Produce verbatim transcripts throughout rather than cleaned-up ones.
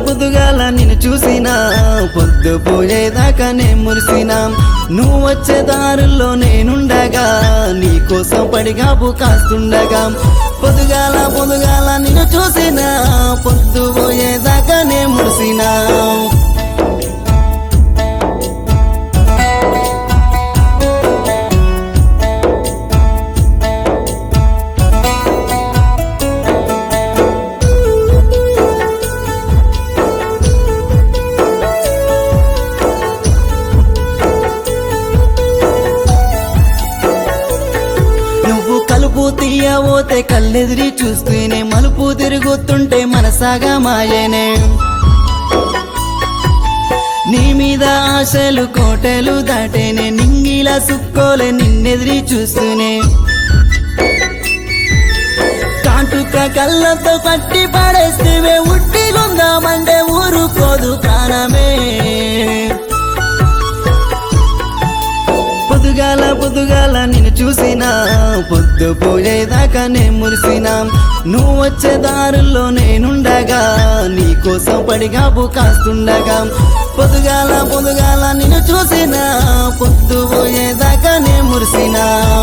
పొద్దుగాల నిన్ను చూసినా పొద్దు పోయేదాకానే మురిసినా నువ్వు వచ్చే దారుల్లో నేనుండగా నీ కోసం పడిగాపు కాస్తుండగా పొద్దుగాల పొద్దుగాల నిన్ను చూసినా పొద్దు పోయేదాకానే మురిసినా కలుపు తీయబోతే కళ్ళెదిరి చూస్తూనే మలుపు తిరుగుతుంటే మనసాగా మాయనే నీ మీద ఆశలు కోటలు దాటేనే నింగిలా సుక్కోలే నిన్నెదిరి చూస్తూనే కాటుక కళ్ళతో పట్టి పడేస్తే ఉట్టిగుందామంటే ఊరుకోదు ప్రాణమే పొద్దుగాల పొద్దుగాల నిన్ను చూసినా పొద్దు పోయేదాకానే మురిసినా నువ్వు వచ్చే దారుల్లో నేనుండగా నీ కోసం పడిగాపు కాస్తుండగా పొద్దుగాల పొద్దుగాల నిన్ను చూసినా పొద్దు పోయేదాకానే మురిసినా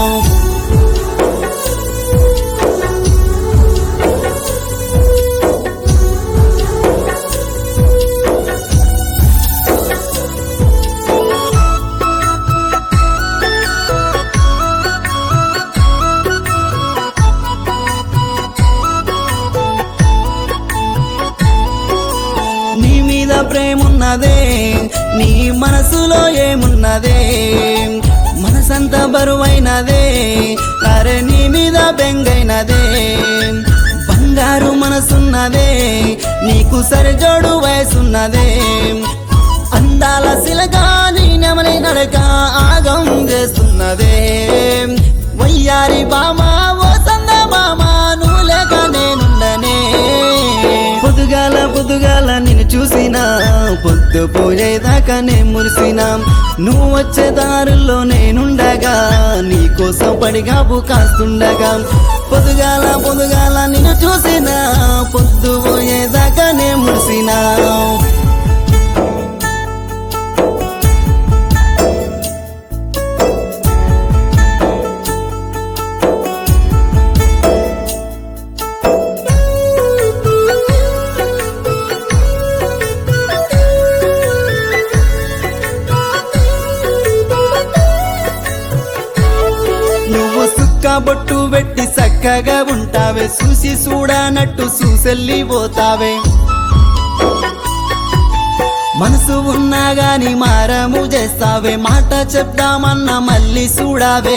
ప్రేమున్నదే నీ మనసులో ఏమున్నదే మనసంతా బరువైనదే అరే నీ మీద బెంగైనదే బంగారు మనసున్నదే నీకు సరిజోడు వయసున్నదే అందాల శిలగా నీ నెమలి నడక ఆగం చేస్తున్నదే వయ్యారి బామా ఓ సంద బామా నువ్వు లేక నేనుండనే పొద్దుగాల పొద్దుగాల నిన్ను చూసినా పొద్దు పోయేదాకానే మురిసినా నువ్వు వచ్చే దారుల్లో నేనుండగా నీ కోసం పడిగాపు కాస్తుండగా పొద్దుగాల పొద్దుగాల నిన్ను చూసినా పొద్దు పోయేదాకానే మురిసినా బొట్టు పెట్టి చక్కగా ఉంటావే చూసి చూడనట్టు చూసెళ్ళి పోతావే మనసు ఉన్నా గాని మారము చేస్తావే మాట చెప్దామన్నా మళ్ళీ చూడావే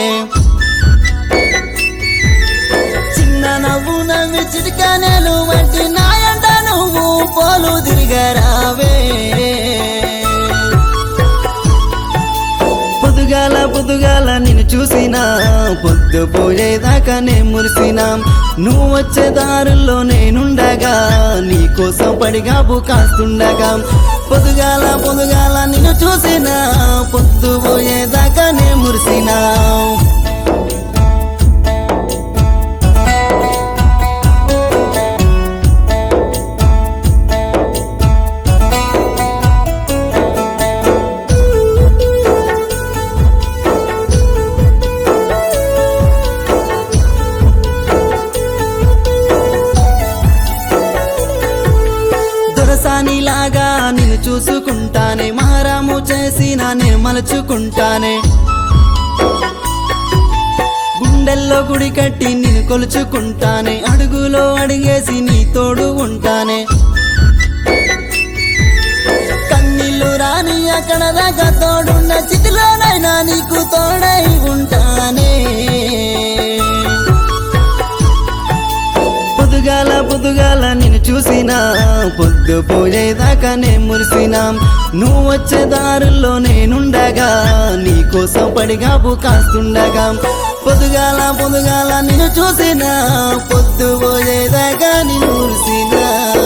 చిన్న నవ్వు నవ్వి చిటికనేలు వంటి నాయంట నువ్వు పోలు తిరిగరావే పొద్దుగాల పొద్దుగాల నిన్ను చూసినా పొద్దు పోయేదాకానే మురిసినా నువ్వు వచ్చే దారుల్లో నేనుండగా నీ కోసం పడిగాపు కాస్తుండగా పొద్దుగాల పొద్దుగాల నిన్ను చూసినా పొద్దు పోయేదాకానే మురిసినా లాగా నిన్ను చూసుకుంటానే మారాము చేసిన నేను మలుచుకుంటానే గుండెల్లో గుడి కట్టి నిన్ను కొలుచుకుంటానే అడుగులో అడిగేసి నీ తోడు ఉంటానే కన్నీళ్ళు రాని అక్కడ దాకా తోడున్న స్థితిలోనైనా నీకు తోడై ఉంటానే పొద్దుగాల పొద్దుగాల నిన్ను చూసినా పొద్దు పోయేదాకానే మురిసినా నువ్వు వచ్చే దారుల్లో నేనుండగా నీ కోసం పడిగాపు కాస్తుండగా పొద్దుగాల పొద్దుగాల నిన్ను చూసినా పొద్దు పోయేదాకా నిన్ను మురిసినా